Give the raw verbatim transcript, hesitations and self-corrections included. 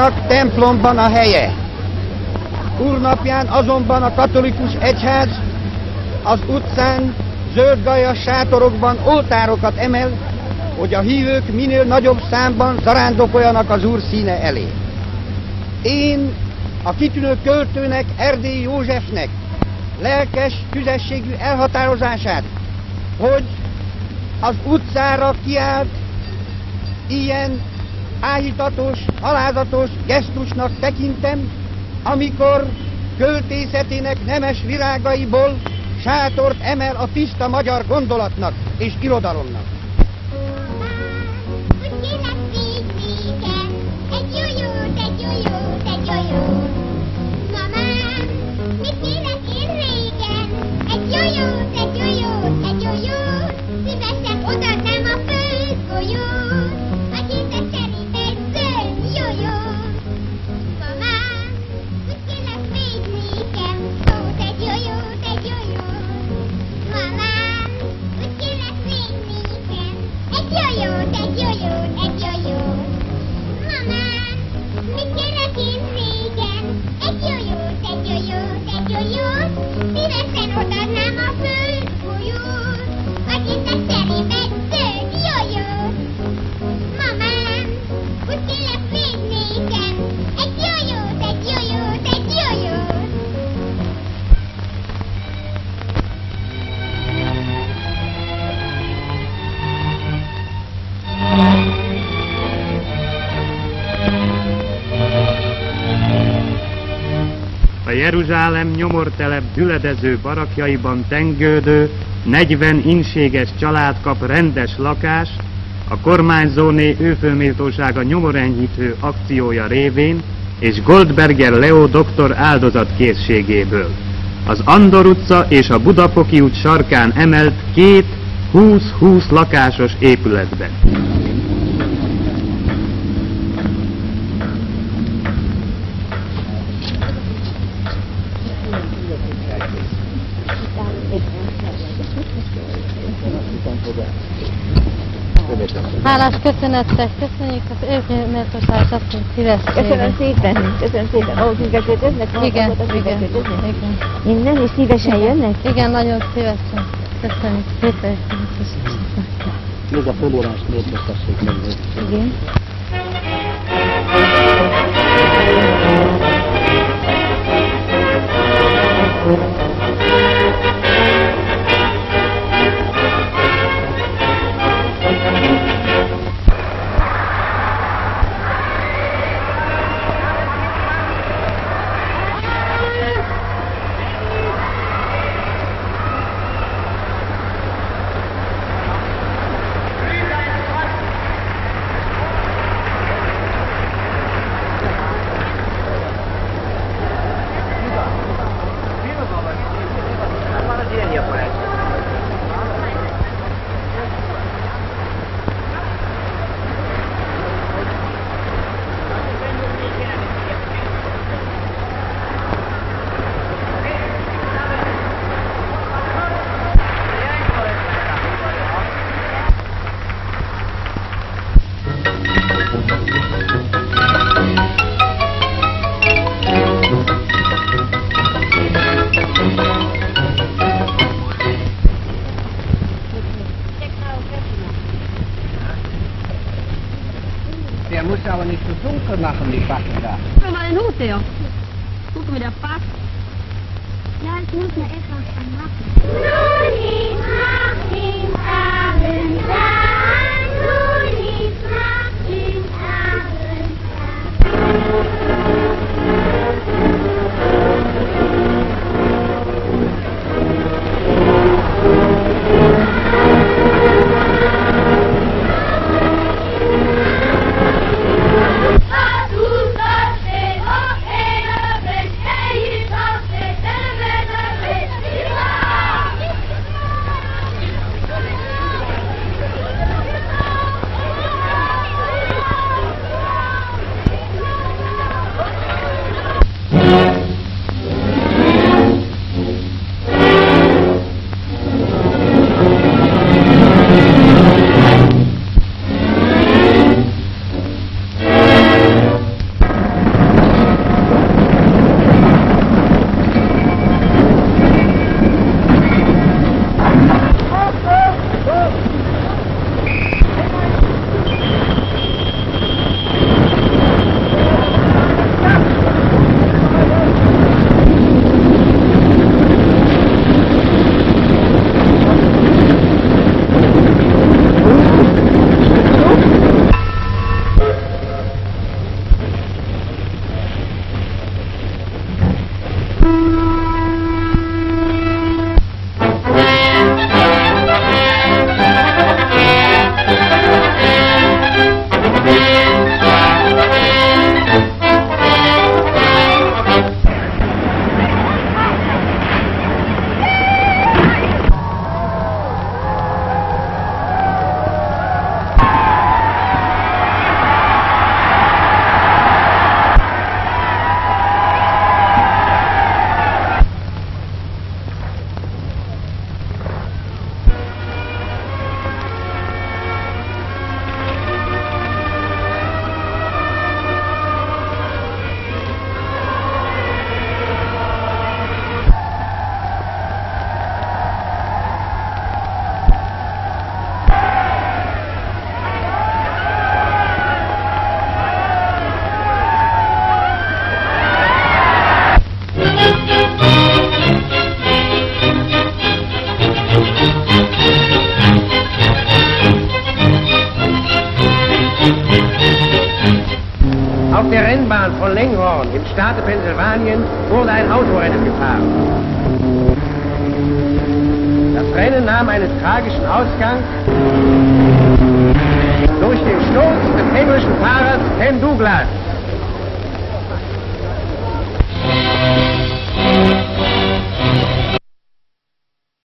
Úrnak templomban a helye. Úrnapján azonban a katolikus egyház az utcán zöldgajas sátorokban oltárokat emel, hogy a hívők minél nagyobb számban zarándokoljanak az Úr színe elé. Én a kitűnő költőnek, Erdélyi Józsefnek lelkes, tüzességű elhatározását, hogy az utcára kiállt ilyen áhítatos, alázatos gesztusnak tekintem, amikor költészetének nemes virágaiból sátort emel a tiszta magyar gondolatnak és irodalomnak. Jeruzsálem nyomortelep düledező barakjaiban tengődő negyven inséges család kap rendes lakást a kormányzóné őfölméltósága nyomorenyhítő akciója révén és Goldberger Leo doktor áldozatkészségéből. Az Andor utca és a Budafoki út sarkán emelt két húsz-húsz lakásos épületben. Hálás köszönettek, köszönjük az őrméltóságot, azt szívességét. Köszönöm szépen, köszönöm szépen. Ahhoz ide kötöznek? Igen, igen, igen. Innen is szívesen jönnek? Igen, nagyon szívesen. Köszönjük szépen. Még a fölórás népesztessék meg. Igen. muss aber nicht so dunkel machen, die Backen da. Guck mal den Hut, der. Guck mal, der passt. Ja, ich muss mir etwas anmachen. Nun ist nach dem Abendland, nun ist nach dem Auf der Rennbahn von Langhorne im Staate Pennsylvanien wurde ein Autorennen gefahren. Das Rennen nahm einen tragischen Ausgang durch den Sturz des englischen Fahrers Ken Douglas.